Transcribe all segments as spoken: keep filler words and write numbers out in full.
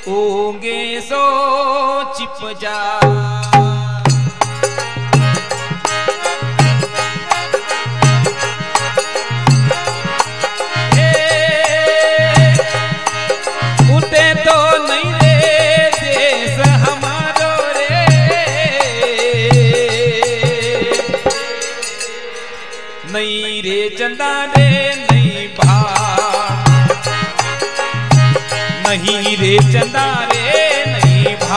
ऊँगे सो chip जा उते तो नहीं रे देश हमारो रे नहीं रे चंदा रे नहीं भा नहीं रे चंदा रे नहीं भा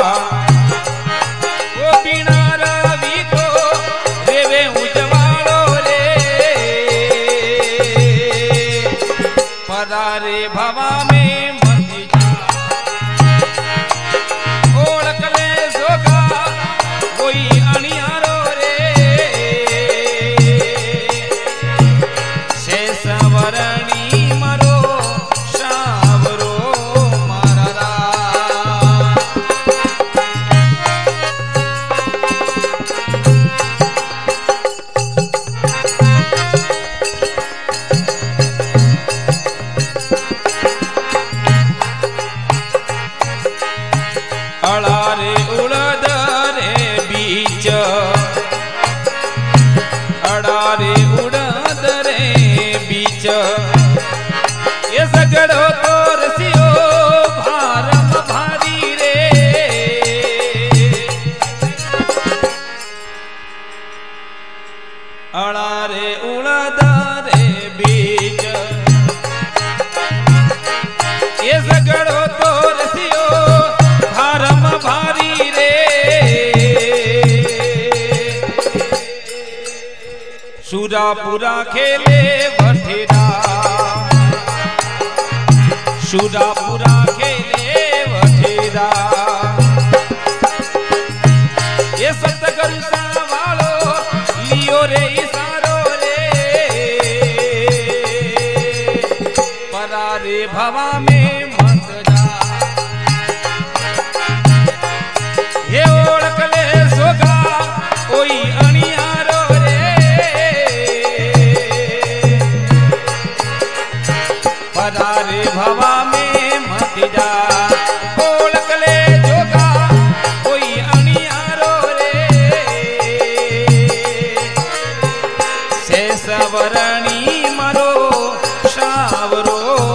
वो बिना रवि को रेवे उजवाड़ो रे परारे भवा में मत जा ओळख ले जोगा कोई अणियारो रे शेषवरणी मरो अड़ारे उड़द रे बीच अड़ारे उड़द रे बीच ये सगड़ो तो रसियो भारम भारी रे अड़ारे उड़द रे बीच ये सगड़ो तो रसियो भारी रे सुरापुरा खेले वठेरा सुरापुरा खेले वठेरा ये सतगुरु सा वालो लियो रे इसारो रे परारे भवा में मत जा ये ओळख ले जोगा कोई अणियारो रे परारे भवा में मत जा ओळख ले जोगा कोई अणियारो रे शेषवरणी मरो शावरो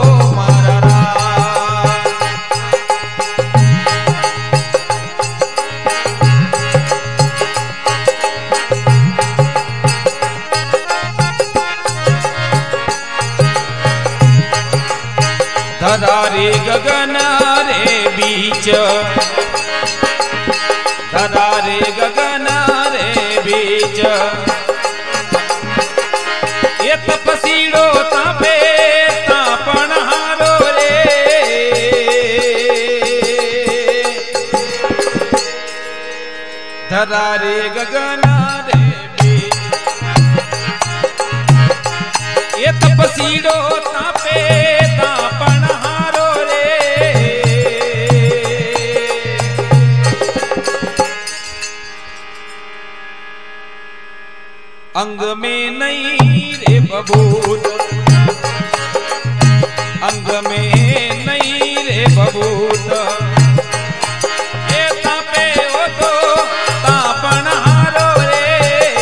धरारे गगन रे बीच धरारे गगन रे बीच ये तपसीड़ो तापे तापण हारो रे धरारे गगन रे बीच ये तपसीड़ो तापे तापण हारो रे अंग में नहीं रे बबूत अंग में नहीं रे बबूत ये तापे हो तो तापण हारो रे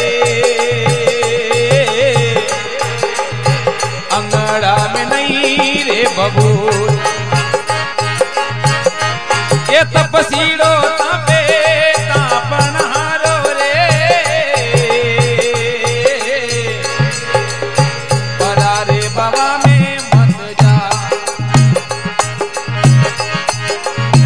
अंगड़ा में नहीं रे बबूत ये तपसीड़ो तापे तापण हारो रे परारे बाबा में मत जा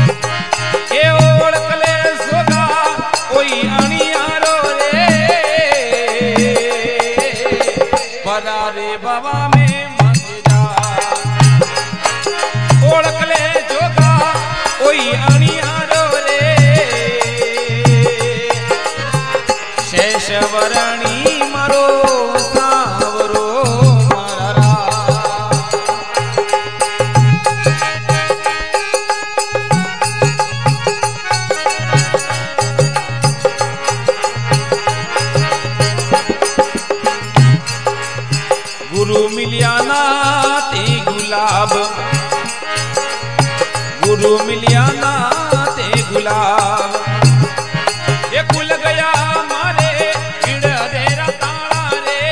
गुरु मिलिया ना ते गुलाब ये खुल गया मारे इड़ देरा ताला रे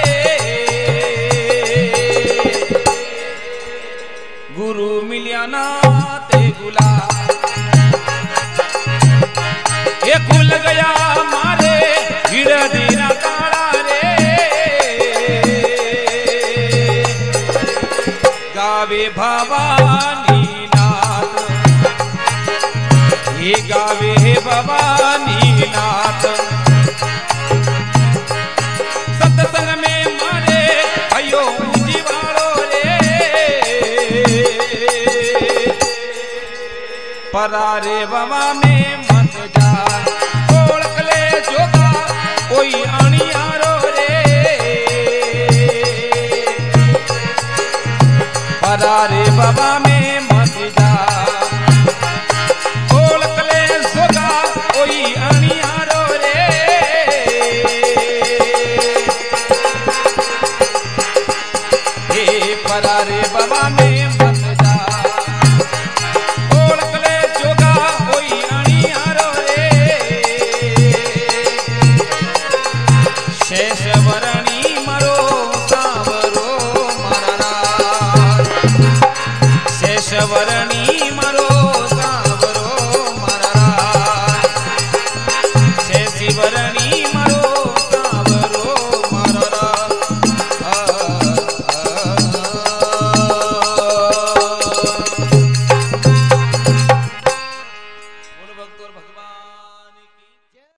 गुरु मिलिया ना ते गुलाब ये खुल गया मारे इड़ देरा ताला रे गावे भवानी ये गावे भवानी नाथ सत्संग में मारे भयो जीवाड़ो रे परारे बाबा में मत जा ओळख ले जोगा कोई अणियारो रे परारे बाबा में मत जा परारे बाबा में